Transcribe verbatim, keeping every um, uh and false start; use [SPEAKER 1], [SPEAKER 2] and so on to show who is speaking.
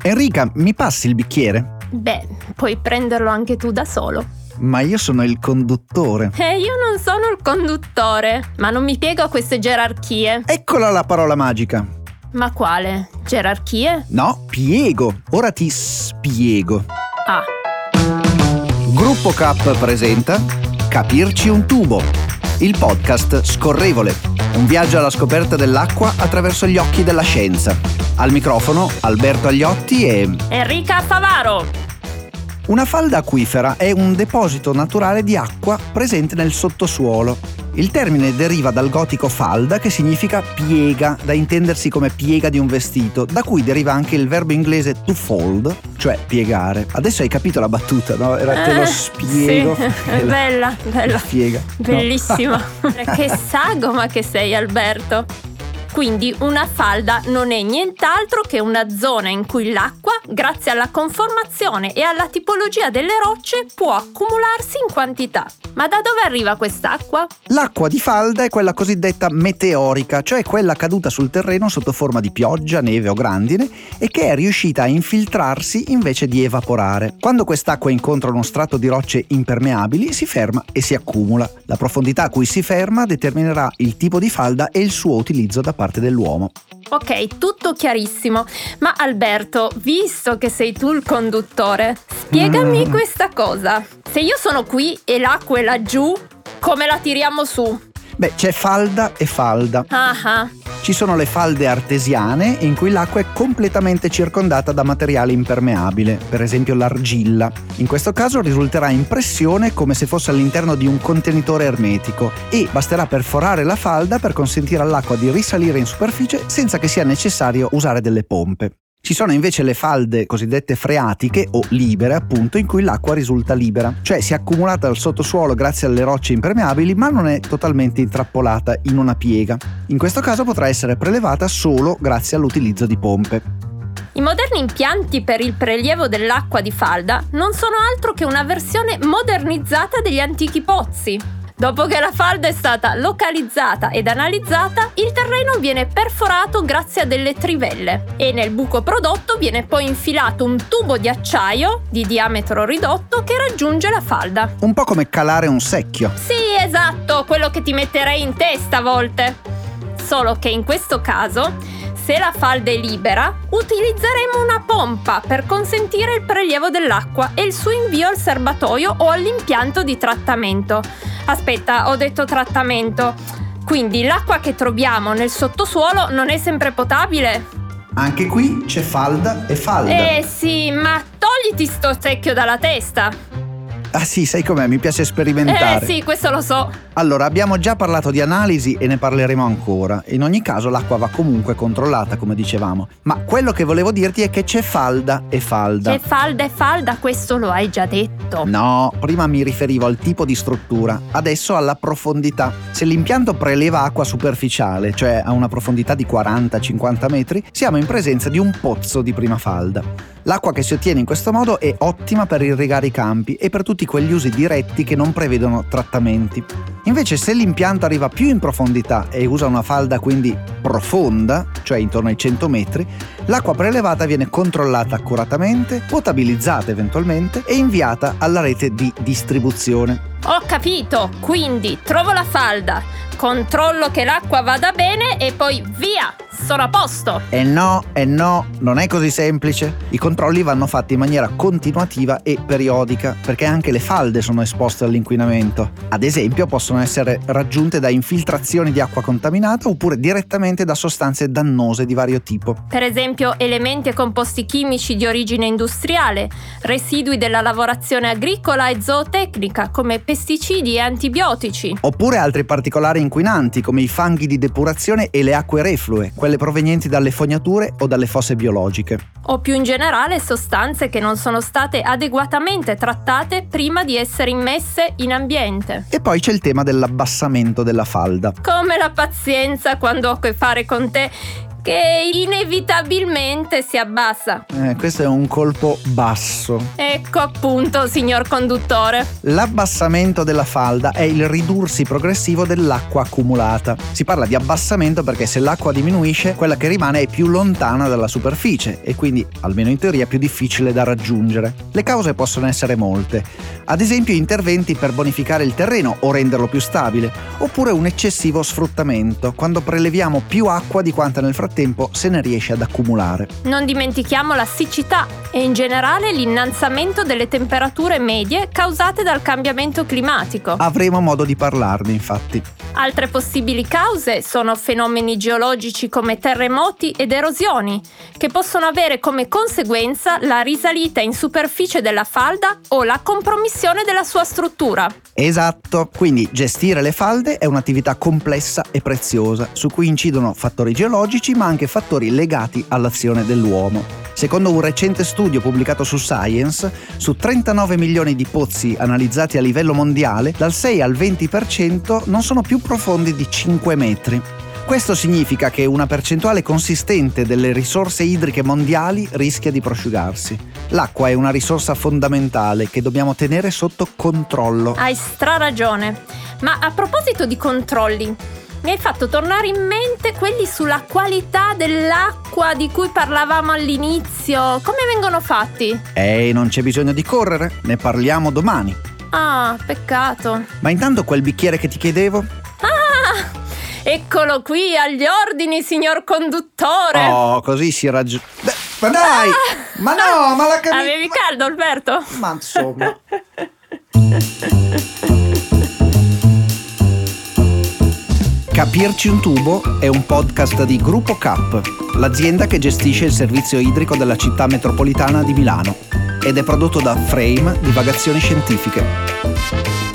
[SPEAKER 1] Enrica, mi passi il bicchiere?
[SPEAKER 2] Beh, puoi prenderlo anche tu da solo.
[SPEAKER 1] Ma io sono il conduttore.
[SPEAKER 2] E io non sono il conduttore, ma non mi piego a queste gerarchie.
[SPEAKER 1] Eccola la parola magica.
[SPEAKER 2] Ma quale? Gerarchie?
[SPEAKER 1] No, piego. Ora ti spiego.
[SPEAKER 2] Ah.
[SPEAKER 1] Gruppo K presenta Capirci un tubo, il podcast scorrevole. Un viaggio alla scoperta dell'acqua attraverso gli occhi della scienza. Al microfono Alberto Agliotti e
[SPEAKER 2] Enrica Favaro.
[SPEAKER 1] Una falda acquifera è un deposito naturale di acqua presente nel sottosuolo. Il termine deriva dal gotico falda, che significa piega, da intendersi come piega di un vestito, da cui deriva anche il verbo inglese to fold, cioè piegare. Adesso hai capito la battuta, no? Era te lo spiego.
[SPEAKER 2] Sì, è bella, bella.
[SPEAKER 1] Piega.
[SPEAKER 2] Bellissima. No. Che sagoma che sei, Alberto. Quindi una falda non è nient'altro che una zona in cui l'acqua, grazie alla conformazione e alla tipologia delle rocce, può accumularsi in quantità. Ma da dove arriva quest'acqua?
[SPEAKER 1] L'acqua di falda è quella cosiddetta meteorica, cioè quella caduta sul terreno sotto forma di pioggia, neve o grandine e che è riuscita a infiltrarsi invece di evaporare. Quando quest'acqua incontra uno strato di rocce impermeabili, si ferma e si accumula. La profondità a cui si ferma determinerà il tipo di falda e il suo utilizzo da parte dell'uomo.
[SPEAKER 2] Ok, tutto chiarissimo. Ma Alberto, visto che sei tu il conduttore, spiegami mm. questa cosa. Se io sono qui e l'acqua è laggiù, come la tiriamo su?
[SPEAKER 1] Beh, c'è falda e falda.
[SPEAKER 2] Ah.
[SPEAKER 1] Ci sono le falde artesiane, in cui l'acqua è completamente circondata da materiale impermeabile, per esempio l'argilla. In questo caso risulterà in pressione come se fosse all'interno di un contenitore ermetico e basterà perforare la falda per consentire all'acqua di risalire in superficie senza che sia necessario usare delle pompe. Ci sono invece le falde cosiddette freatiche o libere, appunto, in cui l'acqua risulta libera, cioè si è accumulata al sottosuolo grazie alle rocce impermeabili, ma non è totalmente intrappolata in una piega. In questo caso potrà essere prelevata solo grazie all'utilizzo di pompe.
[SPEAKER 2] I moderni impianti per il prelievo dell'acqua di falda non sono altro che una versione modernizzata degli antichi pozzi. Dopo che la falda è stata localizzata ed analizzata, il terreno viene perforato grazie a delle trivelle e nel buco prodotto viene poi infilato un tubo di acciaio di diametro ridotto che raggiunge la falda.
[SPEAKER 1] Un po' come calare un secchio.
[SPEAKER 2] Sì, esatto, quello che ti metterei in testa a volte. Solo che in questo caso, se la falda è libera, utilizzeremo una pompa per consentire il prelievo dell'acqua e il suo invio al serbatoio o all'impianto di trattamento. Aspetta, ho detto trattamento. Quindi l'acqua che troviamo nel sottosuolo non è sempre potabile?
[SPEAKER 1] Anche qui c'è falda e falda.
[SPEAKER 2] Eh sì, ma togliti sto secchio dalla testa.
[SPEAKER 1] Ah sì, sai com'è? Mi piace sperimentare.
[SPEAKER 2] Eh sì, questo lo so.
[SPEAKER 1] Allora, abbiamo già parlato di analisi e ne parleremo ancora. In ogni caso l'acqua va comunque controllata, come dicevamo. Ma quello che volevo dirti è che c'è falda e falda.
[SPEAKER 2] C'è falda e falda, questo lo hai già detto.
[SPEAKER 1] No, prima mi riferivo al tipo di struttura, adesso alla profondità. Se l'impianto preleva acqua superficiale, cioè a una profondità di quaranta cinquanta metri, siamo in presenza di un pozzo di prima falda. L'acqua che si ottiene in questo modo è ottima per irrigare i campi e per tutti quegli usi diretti che non prevedono trattamenti. Invece se l'impianto arriva più in profondità e usa una falda quindi profonda, cioè intorno ai cento metri, l'acqua prelevata viene controllata accuratamente, potabilizzata eventualmente e inviata alla rete di distribuzione.
[SPEAKER 2] Ho capito, quindi trovo la falda, controllo che l'acqua vada bene e poi via, sono a posto.
[SPEAKER 1] E no, e no, non è così semplice. I controlli vanno fatti in maniera continuativa e periodica, perché anche le falde sono esposte all'inquinamento. Ad esempio, possono essere raggiunte da infiltrazioni di acqua contaminata oppure direttamente da sostanze dannose di vario tipo.
[SPEAKER 2] Per esempio, elementi e composti chimici di origine industriale, residui della lavorazione agricola e zootecnica, come pesticidi e antibiotici.
[SPEAKER 1] Oppure altri particolari inquinanti, come i fanghi di depurazione e le acque reflue, quelle provenienti dalle fognature o dalle fosse biologiche.
[SPEAKER 2] O più in generale sostanze che non sono state adeguatamente trattate prima di essere immesse in ambiente.
[SPEAKER 1] E poi c'è il tema dell'abbassamento della falda.
[SPEAKER 2] Come la pazienza quando ho a che fare con te, che inevitabilmente si abbassa.
[SPEAKER 1] Eh, questo è un colpo basso.
[SPEAKER 2] Ecco appunto, signor conduttore.
[SPEAKER 1] L'abbassamento della falda è il ridursi progressivo dell'acqua accumulata. Si parla di abbassamento perché se l'acqua diminuisce, quella che rimane è più lontana dalla superficie e quindi, almeno in teoria, più difficile da raggiungere. Le cause possono essere molte. Ad esempio interventi per bonificare il terreno o renderlo più stabile, oppure un eccessivo sfruttamento, quando preleviamo più acqua di quanta nel frattempo se ne riesce ad accumulare.
[SPEAKER 2] Non dimentichiamo la siccità e in generale l'innalzamento delle temperature medie causate dal cambiamento climatico.
[SPEAKER 1] Avremo modo di parlarne, infatti.
[SPEAKER 2] Altre possibili cause sono fenomeni geologici come terremoti ed erosioni, che possono avere come conseguenza la risalita in superficie della falda o la compromissione della sua struttura.
[SPEAKER 1] Esatto, quindi gestire le falde è un'attività complessa e preziosa, su cui incidono fattori geologici ma anche fattori legati all'azione dell'uomo. Secondo un recente studio pubblicato su Science, su trentanove milioni di pozzi analizzati a livello mondiale, dal sei al venti per cento non sono più profondi di cinque metri. Questo significa che una percentuale consistente delle risorse idriche mondiali rischia di prosciugarsi. L'acqua è una risorsa fondamentale che dobbiamo tenere sotto controllo.
[SPEAKER 2] Hai straragione. Ma a proposito di controlli, mi hai fatto tornare in mente quelli sulla qualità dell'acqua di cui parlavamo all'inizio. Come vengono fatti?
[SPEAKER 1] Eh, non c'è bisogno di correre, ne parliamo domani.
[SPEAKER 2] Ah, peccato.
[SPEAKER 1] Ma intanto quel bicchiere che ti chiedevo?
[SPEAKER 2] Ah, eccolo qui agli ordini, signor conduttore.
[SPEAKER 1] Oh, così si raggiunge. Ma dai! Ah, ma no, ma la camicia.
[SPEAKER 2] Avevi caldo, Alberto?
[SPEAKER 1] Ma insomma. Capirci un tubo è un podcast di Gruppo Cap, l'azienda che gestisce il servizio idrico della città metropolitana di Milano, ed è prodotto da Frame Divagazioni Scientifiche.